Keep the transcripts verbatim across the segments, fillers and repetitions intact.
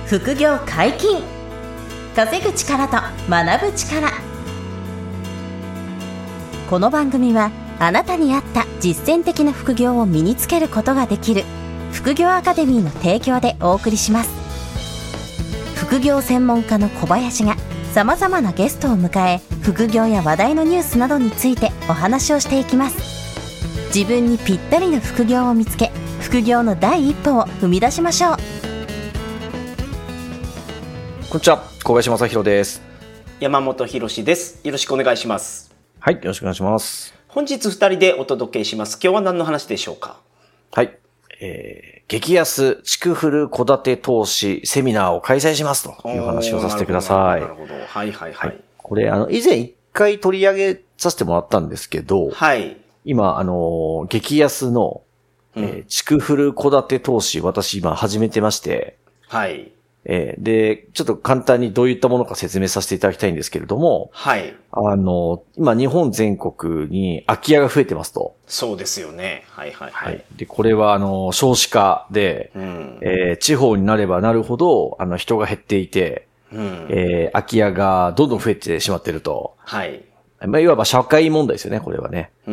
副業解禁。稼ぐ力と学ぶ力。この番組はあなたに合った実践的な副業を身につけることができる副業アカデミーの提供でお送りします。副業専門家の小林がさまざまなゲストを迎え、副業や話題のニュースなどについてお話をしていきます。自分にぴったりの副業を見つけ、副業の第一歩を踏み出しましょう。 こんにちは、小林正弘です。 山本博史です。よろしくお願いします。 はい、よろしくお願いします。 本日ふたりでお届けします。今日は何の話でしょうか？ はい、えー、激安築フル戸建て投資セミナーを開催しますという話をさせてください。 なるほど、なるほど。はいはいはい。はい、 これ、あの、以前一回取り上げさせてもらったんですけど、 はい。 今、あの、激安の、えー、築フル戸建て投資、私今始めてまして、 はい。 えー、で、ちょっと簡単にどういったものか説明させていただきたいんですけれども、 はい。 あの、今日本全国に空き家が増えてますと。 そうですよね。はいはいはい。はい、 で、これはあの、少子化で、うんえー、地方になればなるほど、あの、人が減っていて、うんえー、空き家がどんどん増えてしまっていると。 はい。 まあ、いわば社会問題ですよね、これはね。 うん。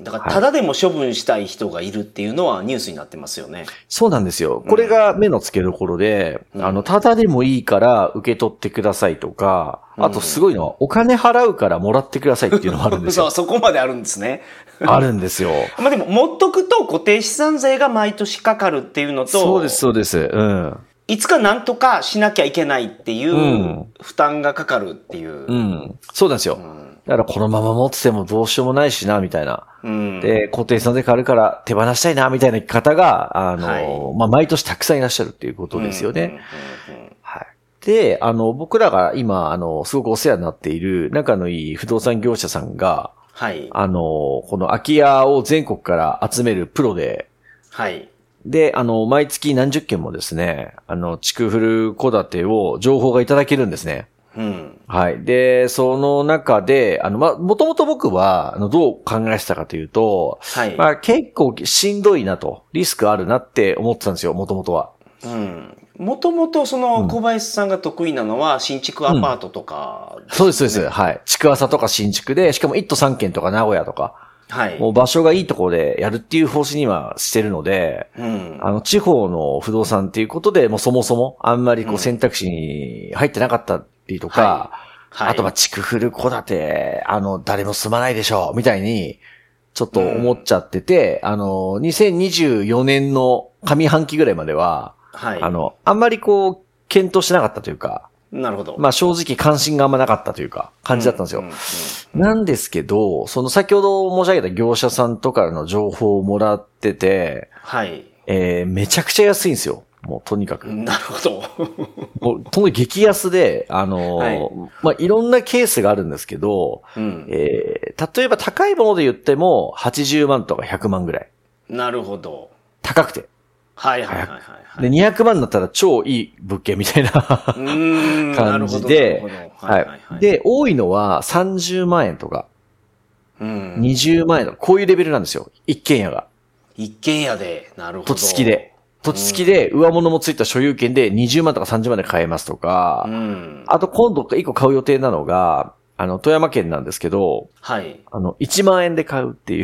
だから、ただでも処分したい人がいるっていうのはニュースになってますよね。 そうなんですよ。これが目の付けどころで、うん、あの、ただでもいいから受け取ってくださいとか、うん、あとすごいのは、お金払うからもらってくださいっていうのもあるんですよ。 そう、そこまであるんですね。 あるんですよ。 まあでも、持っとくと固定資産税が毎年かかるっていうのと、 そうです、そうです。うん。 いつかなんとかしなきゃいけないっていう負担がかかるっていう。 うん。うん、そうなんですよ。うんだからこのまま持っててもどうしようもないしな、みたいな。うん、で、固定資産税変わるから手放したいな、みたいな方が、あの、はい、まあ、毎年たくさんいらっしゃるっていうことですよね。はい。で、あの、僕らが今、あの、すごくお世話になっている仲のいい不動産業者さんが、はい。あの、この空き家を全国から集めるプロで、はい。で、あの、毎月何十件もですね、あの、築フル戸建てを情報がいただけるんですね。うん。はい。で、その中で、あの、ま、もともと僕は、あの、どう考えてたかというと、はい。まあ、結構しんどいなと、リスクあるなって思ってたんですよ、もともとは。 うん。もともとその、小林さんが得意なのは、新築アパートとか、 うん、そうです、そうです。はい。築浅とか新築で、しかもいっとさんけんとか名古屋とか、はい。もう場所がいいところでやるっていう方針にはしてるので、うん。あの、地方の不動産っていうことで、もうそもそも、あんまりこう選択肢に入ってなかったとか、はいはい、あとは築フル戸建て、あの、誰も住まないでしょう、みたいに、ちょっと思っちゃってて、うん、あの、にせんにじゅうよねんの上半期ぐらいまでは、はい、あの、あんまりこう、検討しなかったというか、 なるほど。 まあ正直関心があんまなかったというか、感じだったんですよ。うんうんうん、なんですけど、その先ほど申し上げた業者さんとかの情報をもらってて、はい。えー、めちゃくちゃ安いんですよ。もうとにかく。 なるほど。 もうとにかく激安で、あの、はい、まあ、いろんなケースがあるんですけど、うんえー、例えば高いもので言ってもはちじゅうまんとかひゃくまんぐらい。 なるほど。 高くて。 はいはいはいはい、はい。 で、にひゃくまんだったら超いい物件みたいな感じで、はいはいはい、で、多いのはさんじゅうまんえんとか、うん、にじゅうまんえんとか、こういうレベルなんですよ。一軒家が。 一軒家で、なるほど。 土地付きで。土地付きで上物もついた所有権でにじゅうまんとかさんじゅうまんで買えますとか、うん、あと今度一個買う予定なのが、あの、富山県なんですけど、はい。あの、いちまんえんで買うっていう。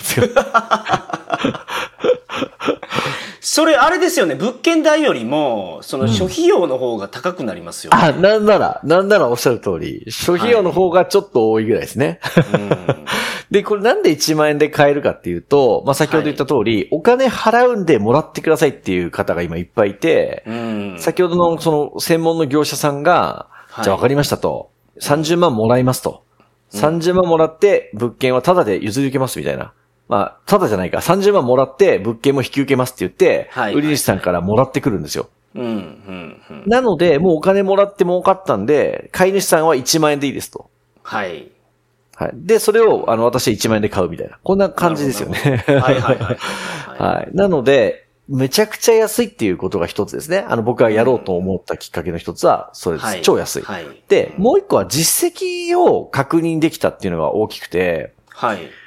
それあれですよね、物件代よりも、その諸費用の方が高くなりますよね。 うん、あ、なんなら、なんならおっしゃる通り、諸費用の方がちょっと多いぐらいですね。はいうん、で、これなんでいちまんえんで買えるかっていうと、まあ、先ほど言った通り、はい、お金払うんでもらってくださいっていう方が今いっぱいいて、うん、先ほどのその専門の業者さんが、はい、じゃあ分かりましたと、さんじゅうまんもらいますと。さんじゅうまんもらって物件はタダで譲り受けますみたいな。まあ、ただじゃないか。さんじゅうまんもらって物件も引き受けますって言って、はい、売り主さんからもらってくるんですよ。うんうんうん、なので、もうお金もらって儲かったんで、買い主さんはいちまんえんでいいですと。はい。はい。で、それを、あの、私はいちまんえんで買うみたいな。こんな感じですよね。はいはいはい、はい。はい。なので、めちゃくちゃ安いっていうことが一つですね。あの、僕がやろうと思ったきっかけの一つは、それです。はい、超安い。はい。で、もう一個は実績を確認できたっていうのが大きくて、はい。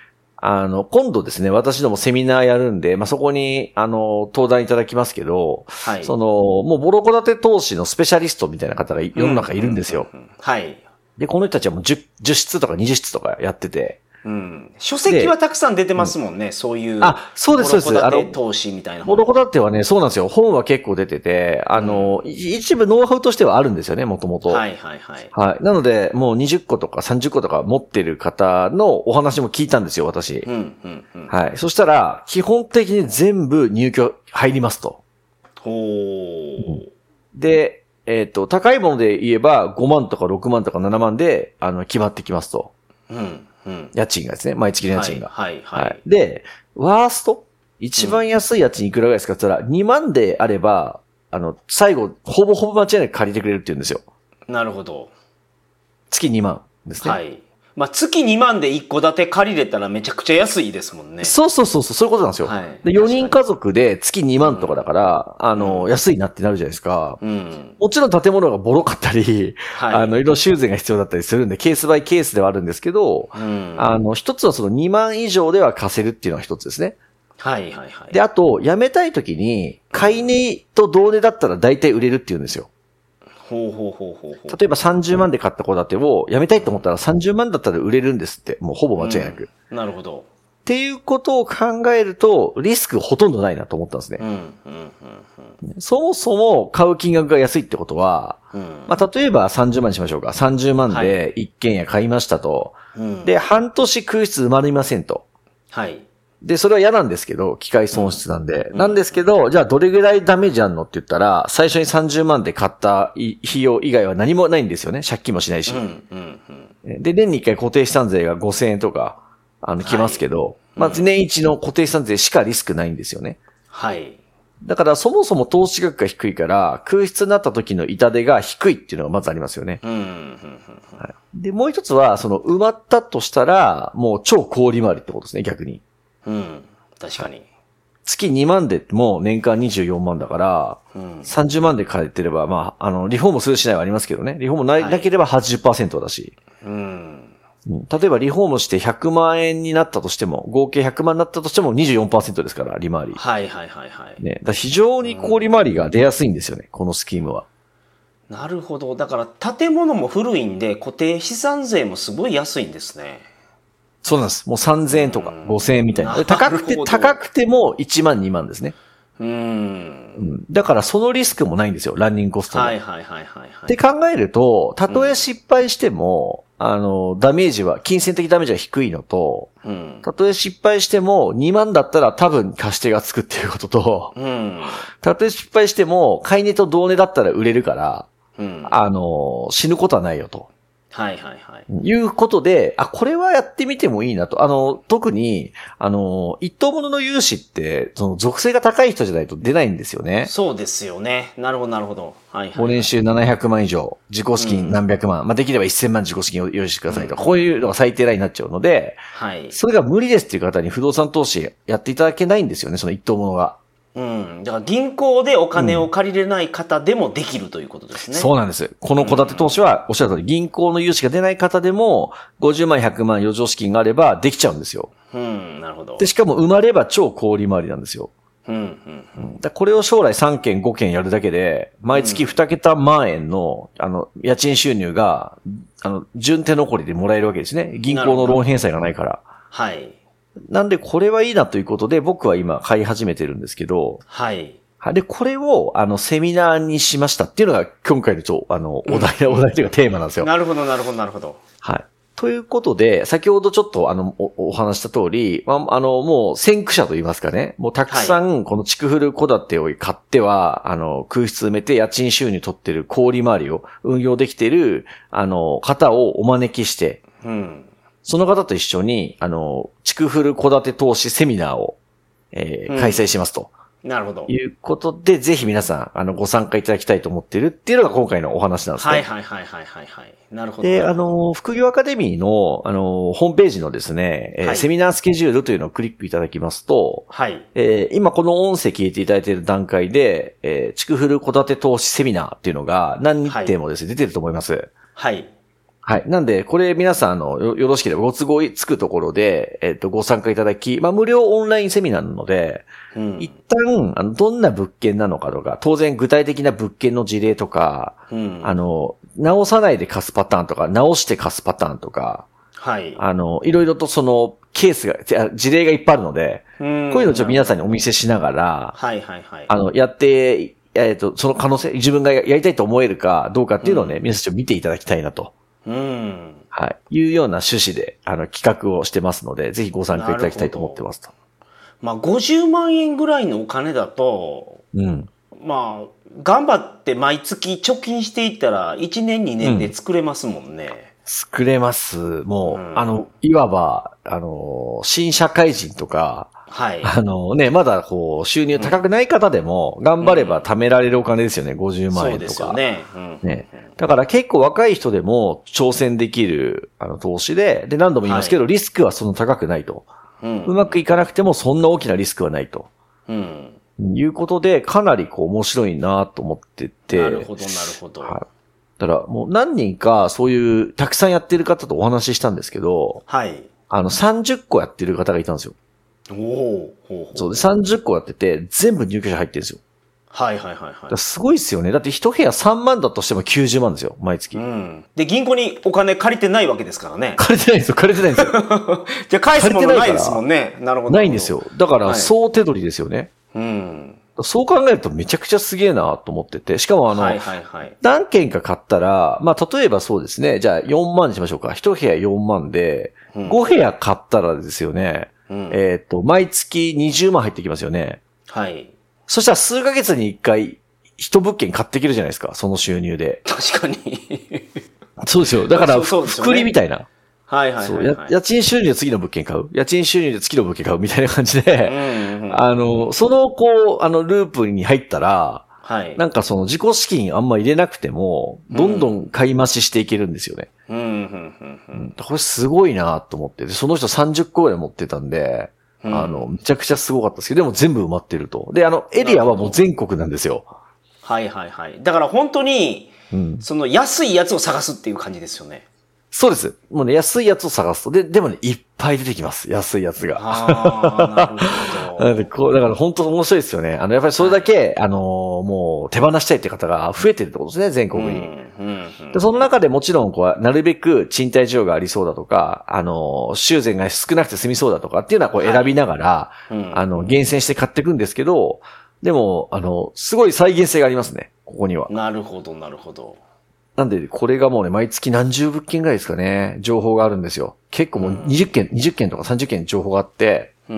あの、今度ですね、私どもセミナーやるんで、まあ、そこに、あの、登壇いただきますけど、はい。その、もうボロ戸建て投資のスペシャリストみたいな方が世の中いるんですよ。 うんうんうんうん、はい。 で、この人たちはもう 10, じゅっ室とかにじゅっ室とかやってて、 うん。書籍はたくさん出てますもんね、そういう。 あ、そうです、そうです。 ボロ戸建て投資みたいな。 ボロ戸建てはね、そうなんですよ。本は結構出てて、あの、うん、一部ノウハウとしてはあるんですよね、もともと。 はいはいはい。 はい。なので、もうにじゅっことかさんじゅっことか持ってる方のお話も聞いたんですよ、私。 うんうんうん。 はい。そしたら、基本的に全部入居入りますと。 ほー。 で、えっと、高いもので言えばごまんとかろくまんとかななまんで、あの、決まってきますと。 うん。うん、 家賃がですね、毎月の家賃が。 はい、はい、はい。 で、ワースト一番安い家賃いくらぐらいですかって言ったら、にまんであれば、あの、最後、ほぼほぼ間違いなく借りてくれるって言うんですよ。 なるほど。 月にまんですね。 はい。まあ、月にまんでいっこ建て借りれたらめちゃくちゃ安いですもんね。 そうそうそうそう、そういうことなんですよ。はい、でよにん家族で月にまんとかだから、うん、あの、うん、安いなってなるじゃないですか。うん、もちろん建物がボロかったり、はい、あの、いろいろ修繕が必要だったりするんで、ケースバイケースではあるんですけど、うん、あの、一つはそのにまん以上では貸せるっていうのが一つですね。 はいはいはい。 で、あと、辞めたい時に、買い値と同値だったら大体売れるっていうんですよ。 ほうほうほうほうほう。 例えばさんじゅうまんで買った戸建てを辞めたいと思ったらさんじゅうまんだったら売れるんですって。もうほぼ間違いなく。 うん、なるほど。 っていうことを考えると、リスクほとんどないなと思ったんですね。 うんうんうんうん、そもそも買う金額が安いってことは、うん、まあ、例えばさんじゅうまんにしましょうか。さんじゅうまんで一軒家買いましたと。はい、で、半年空室埋まりませんと。 はい。 で、それは嫌なんですけど、機械損失なんで。うん、なんですけど、じゃあどれぐらいダメージあんのって言ったら、最初にさんじゅうまんで買った費用以外は何もないんですよね。借金もしないし。うんうんうん、で、年にいっかい固定資産税がごせんえんとか、あの、来ますけど、はい、まず年一の固定資産税しかリスクないんですよね。 はい。 だからそもそも投資額が低いから、空室になった時の痛手が低いっていうのがまずありますよね。 うんうんうんうんはい、で、もう一つは、その埋まったとしたら、もう超高利回りってことですね、逆に。 うん、確かに。 月にまんでも年間にじゅうよんまんだから、うん、さんじゅうまんで借りてれば、まあ、あの、リフォームするしないはありますけどね。リフォームな、はい、なければ はちじゅっパーセント だし、 うん。 例えばリフォームしてひゃくまんえんになったとしても、合計ひゃくまんになったとしても にじゅうよんパーセント ですから、利回り。 はいはいはいはい。 ね。だ非常に高利回りが出やすいんですよね、うん、このスキームは。 なるほど。だから建物も古いんで固定資産税もすごい安いんですね。 そうなんです。もうさんぜんえんとかごせんえんみたいな。高くて、高くてもいちまんにまんですね。 うん、うん。 だからそのリスクもないんですよ。ランニングコストも。 はいはいはいはい、はい。 って考えると、たとえ失敗しても、うん、あの、ダメージは、金銭的ダメージは低いのと、うん、たとえ失敗してもにまんだったら多分貸し手がつくっていうことと、 うん、 たとえ失敗しても買い値と同値だったら売れるから、うん、あの、死ぬことはないよと。 はいはいはい。 いうことで、あ、これはやってみてもいいなと。あの、特に、あの、一等物の融資って、その属性が高い人じゃないと出ないんですよね。 そうですよね。なるほどなるほど。はいはい、はい。 ご年収ななひゃくまん以上、自己資金何百万、うん、まあ、できればせんまん自己資金を用意してくださいと、うん。こういうのが最低ラインになっちゃうので、 はい。 それが無理ですっていう方に不動産投資やっていただけないんですよね、その一等物が。 うん。だから銀行でお金を借りれない方でもできるということですね。 うん、そうなんです。この戸建て投資は、おっしゃる通り、銀行の融資が出ない方でも、ごじゅうまん、ひゃくまん余剰資金があればできちゃうんですよ。 うん、なるほど。 で、しかも生まれば超高利回りなんですよ。 うん、うん、うん。 だこれを将来さんけん、ごけんやるだけで、毎月にけた万円の、あの、家賃収入が、あの、順手残りでもらえるわけですね。銀行のローン返済がないから。 はい。 なんで、これはいいなということで、僕は今買い始めてるんですけど、 はい。 で、これを、あの、セミナーにしましたっていうのが、今回のちょ、あの、お題、うん、お題というかテーマなんですよ。 なるほど、なるほど、なるほど。 はい。ということで、先ほどちょっと、あの、お、お話した通り、まあ、あの、もう、先駆者と言いますかね、もうたくさん、この築古戸建てを買っては、はい、あの、空室埋めて家賃収入取ってる小売回りを運用できている、あの、方をお招きして、 うん。 その方と一緒に、あの、築古戸建て投資セミナーを、えーうん、開催しますと。 なるほど。 いうことで、ぜひ皆さん、あの、ご参加いただきたいと思っているっていうのが今回のお話なんですね。 はいはいはいはいはい、はい。なるほど。 で、あの、副業アカデミーの、あの、ホームページのですね、はい、セミナースケジュールというのをクリックいただきますと、 はい。 えー、今この音声聞いていただいている段階で、えー、築古戸建て投資セミナーっていうのが何日程もですね、はい、出てると思います。 はい。 はい。なんで、これ皆さん、あの、よ、よろしければご都合つくところで、えっと、ご参加いただき、まあ、無料オンラインセミナーなので、うん、一旦、あの、どんな物件なのかとか、当然具体的な物件の事例とか、うん、あの、直さないで貸すパターンとか、直して貸すパターンとか、 はい。 あの、いろいろとその、ケースが、事例がいっぱいあるので、こういうのをちょっと皆さんにお見せしながら、 はいはいはい。 あの、やって、えっと、その可能性、自分がやりたいと思えるかどうかっていうのをね、うん、皆さんちょっと見ていただきたいなと。うん。はい。いうような趣旨で、あの、企画をしてますので、ぜひご参加いただきたいと思ってますと。 まあ、ごじゅうまんえんぐらいのお金だと、うん。まあ、頑張って毎月貯金していったら、いちねんにねんで作れますもんね。うん、 作れます。もう、うん、あの、いわば、あの、新社会人とか、はい。あのね、まだこう、収入高くない方でも、頑張れば貯められるお金ですよね、ごじゅうまんえんとか。そうですよね。うん、ね。だから結構若い人でも挑戦できる、あの、投資で、で、何度も言いますけど、はい、リスクはそんな高くないと、うん。うまくいかなくてもそんな大きなリスクはないと。うん。いうことで、かなりこう面白いなと思ってて。 なるほど、なるほど。はい。 だからもう何人かそういう、たくさんやってる方とお話ししたんですけど、はい。あの、さんじゅっこやってる方がいたんですよ。おお、そうでさんじゅっこやってて全部入居者入ってるんですよ。 はいはいはいはい。 すごいですよね。だって一部屋さんまんだとしてもきゅうじゅうまんですよ、毎月。うん。 で、銀行にお金借りてないわけですからね。 借りてないんですよ、借りてないんですよ。 じゃあ返すものないですもんね。なるほど。 ないんですよ。だから、総手取りですよね。はい、うん。そう考えるとめちゃくちゃすげえなと思ってて。しかもあの、はいはいはい、何件か買ったら、まあ例えばそうですね、じゃあよんまんにしましょうか。一部屋よんまんで、ご部屋買ったらですよね。うん、えっと、毎月にじゅうまん入ってきますよね。はい。そしたら数ヶ月にいっかい、一物件買ってきるじゃないですか、その収入で。 確かに。 そうですよ。だから、福利みたいな。 はいはいはい、はい。 そう。家賃収入で次の物件買う。家賃収入で次の物件買うみたいな感じで、うんうん、あの、その、こう、あの、ループに入ったら、はい。なんかその自己資金あんま入れなくても、どんどん買い増ししていけるんですよね。うん。うん。うん。うん。これすごいなと思って。で、その人さんじゅっこぐらい持ってたんで、うん、あの、めちゃくちゃすごかったですけど、でも全部埋まってると。で、あの、エリアはもう全国なんですよ。 はいはいはい。だから本当に、うん、その安いやつを探すっていう感じですよね。 そうです。もうね、安いやつを探すと。で、でもね、いっぱい出てきます。安いやつが。 ああ、なるほど。 なのでこう、だから本当面白いですよね。あの、やっぱりそれだけ、はい、あの、もう手放したいって方が増えてるってことですね、全国に。うんうんうん、でその中でもちろん、こう、なるべく賃貸需要がありそうだとか、あの、修繕が少なくて済みそうだとかっていうのはこう選びながら、はいうん、あの、厳選して買っていくんですけど、でも、あの、すごい再現性がありますね、ここには。 なるほど、なるほど。 なんで、これがもうね、毎月何十物件ぐらいですかね、情報があるんですよ。結構もうにじゅっけん、うん、にじゅっけんとかさんじゅっけん情報があって、うん、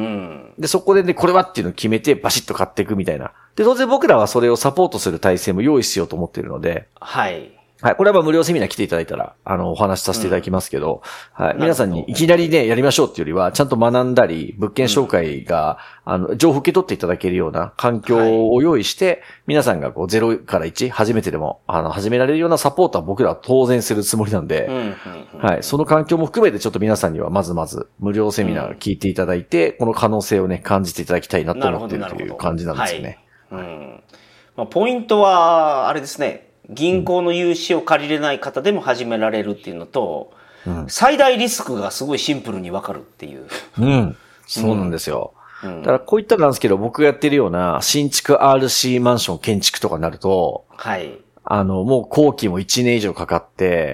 で、そこでね、これはっていうのを決めてバシッと買っていくみたいな。で、当然僕らはそれをサポートする体制も用意しようと思っているので。はい。はい。これは無料セミナー来ていただいたら、あの、お話しさせていただきますけど、うん、はい。皆さんにいきなりね、やりましょうっていうよりは、ちゃんと学んだり、物件紹介が、うん、あの、情報受け取っていただけるような環境を用意して、はい、皆さんがこう、ゼロからいち、初めてでも、あの、始められるようなサポートは僕らは当然するつもりなんで、うんうんうん、はい。その環境も含めてちょっと皆さんにはまずまず、無料セミナー聞いていただいて、うん、この可能性をね、感じていただきたいなと思っているという感じなんですよね。 はい。うん。まあ、ポイントは、あれですね。銀行の融資を借りれない方でも始められるっていうのと、うん、最大リスクがすごいシンプルにわかるっていう。 うん。そうなんですよ。うん、だからこういったなんですけど、僕がやってるような新築 アールシー マンション建築とかになると、はい。あの、もう工期もいちねん以上かかって、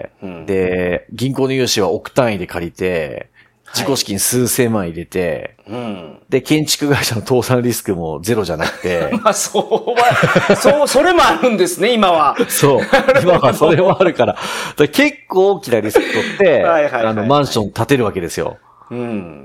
うん、で、銀行の融資は億単位で借りて、自己資金数千万入れて、はい、うん、で、建築会社の倒産リスクもゼロじゃなくて。 まあ、そうは、そう、それもあるんですね、今は。 そう。今はそれもあるから。から結構大きなリスク取って、はいはいはいはい、あの、マンション建てるわけですよ。うん。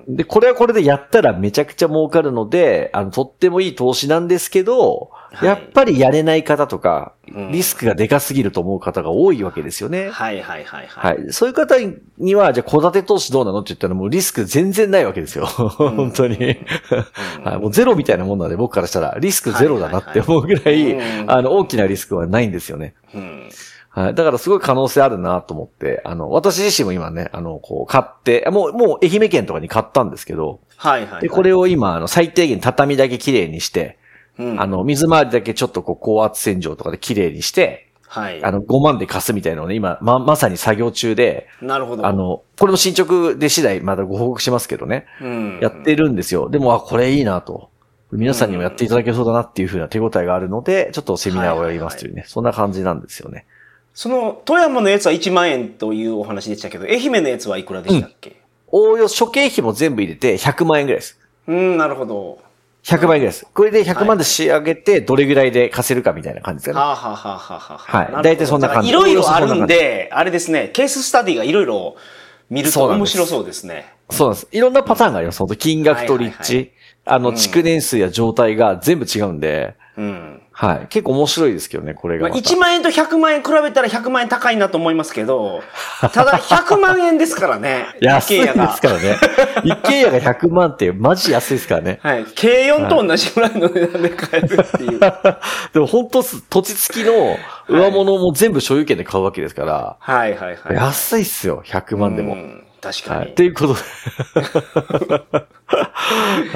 で、これはこれでやったらめちゃくちゃ儲かるので、あの、とってもいい投資なんですけど、はい、やっぱりやれない方とか、うん、リスクがでかすぎると思う方が多いわけですよね。はいはいはいはい。はい。そういう方には、じゃあ戸建て投資どうなのって言ったらもうリスク全然ないわけですよ。本当に、うんはい。もうゼロみたいなもんなので僕からしたらリスクゼロだなって思うぐらい、あの、大きなリスクはないんですよね。うんはい。だからすごい可能性あるなと思って、あの、私自身も今ね、あの、こう、買って、もう、もう愛媛県とかに買ったんですけど、はいはい、はい。で、これを今、あの、最低限畳だけ綺麗にして、うん、あの、水回りだけちょっとこう、高圧洗浄とかで綺麗にして、 はい。 あの、ごまんで貸すみたいなのをね、今、ま、まさに作業中で。 なるほど。 あの、これも進捗で次第まだご報告しますけどね。 うん。 やってるんですよ。でも、あ、これいいなと。皆さんにもやっていただけそうだなっていう風な手応えがあるので、ちょっとセミナーをやりますというね。はいはいはい、そんな感じなんですよね。 その、富山のやつはいちまんえんというお話でしたけど、愛媛のやつはいくらでしたっけ？ おおよそ諸経費も全部入れてひゃくまんえんぐらいです。 うん、なるほど。 ひゃくまんえんぐらいです。これでひゃくまんで仕上げて、どれぐらいで貸せるかみたいな感じですかね。 はあ、はあははははい。だいたいそんな感じ。 いろいろあるんで、あれですね、ケーススタディがいろいろ見ると面白そうですね。 そうなんです。いろんなパターンがあります。本当金額と立地。はいはいはい、あの、築年数や状態が全部違うんで。うん。はい。結構面白いですけどね、これがまた。 まあ、いちまんえんとひゃくまんえん比べたらひゃくまんえん高いなと思いますけど、ただひゃくまんえんですからね。 安いですからね。一軒家がひゃくまんってマジ安いですからね。 はい。軽よんと同じぐらいの値段で買えるっていう。 はい、でも本当土地付きの上物も全部所有権で買うわけですから。 はいはいはい。 安いっすよ、ひゃくまんでも。 うん確かに。 はい。ということで。はい。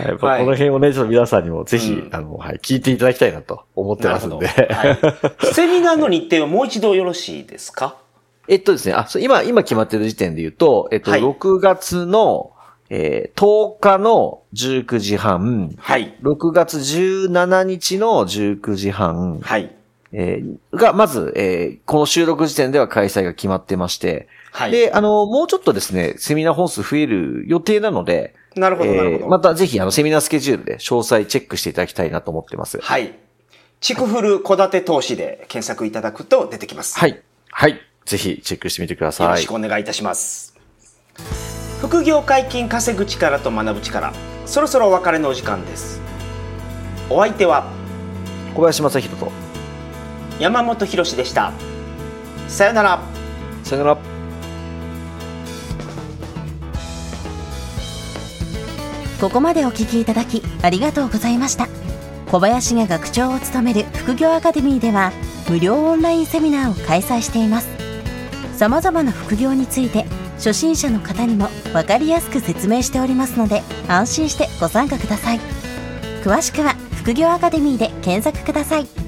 まあ、この辺をね、ちょっと皆さんにもぜひ、うん、あの、はい、聞いていただきたいなと思ってますんで。はい、 セミナーの日程はもう一度よろしいですか？ えっとですね、あ、今、今決まってる時点で言うと、えっと、はい、ろくがつの、えー、とおかのじゅうくじはん。はい。ろくがつじゅうしちにちのじゅうくじはん。はい。えー、が、まず、えー、この収録時点では開催が決まってまして、はい。で、あの、もうちょっとですね、セミナー本数増える予定なので、 なるほど、なるほど。 またぜひ、あの、セミナースケジュールで詳細チェックしていただきたいなと思ってます。 はい。チクフル戸建て投資で検索いただくと出てきます。 はい。はい。ぜひ、チェックしてみてください。 よろしくお願いいたします。副業解禁稼ぐ力と学ぶ力、そろそろお別れのお時間です。お相手は、 小林正弘と、 山本博史でした。さよなら。 さよなら。 ここまでお聞きいただきありがとうございました。小林が学長を務める副業アカデミーでは無料オンラインセミナーを開催しています。さまざまな副業について初心者の方にも分かりやすく説明しておりますので安心してご参加ください。詳しくは副業アカデミーで検索ください。